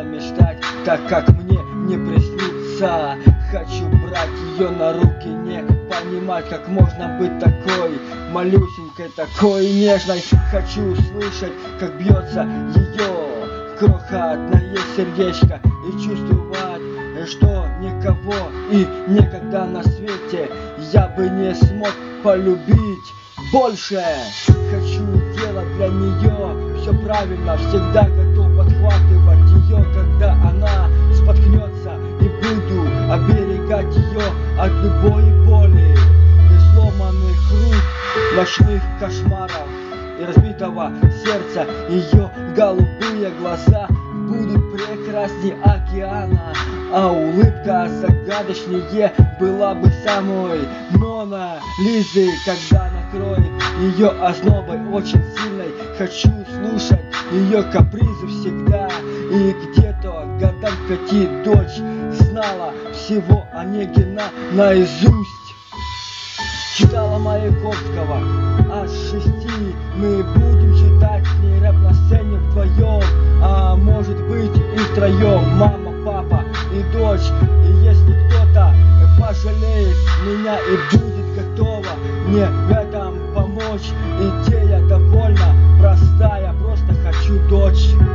мечтать так, как мне не приснится. Хочу брать ее на руки, не понимать, как можно быть такой малюсенькой, такой нежной. Хочу слышать, как бьется ее крохотное сердечко, и чувствовать, что никого и никогда на свете я бы не смог полюбить больше. Хочу делать для нее все правильно, всегда готов подхватывать ее, когда она споткнется, и буду оберегать ее от любой боли и сломанных рук, ночных кошмаров и разбитого сердца. Ее голубые глаза будут прекрасней океана, а улыбка загадочнее была бы самой Мона Лизы, когда накроет ее ознобой очень сильной. Хочу слушать ее капризы всегда, и где-то годам 5 дочь знала всего Онегина наизусть. Читала Маяковского аж 6, мы будем читать с ней рэп на сцене вдвоем, а может быть и втроем, мама, папа и дочь. И если кто-то пожалеет меня и будет готова мне в этом помочь, идея довольно простая, просто хочу дочь.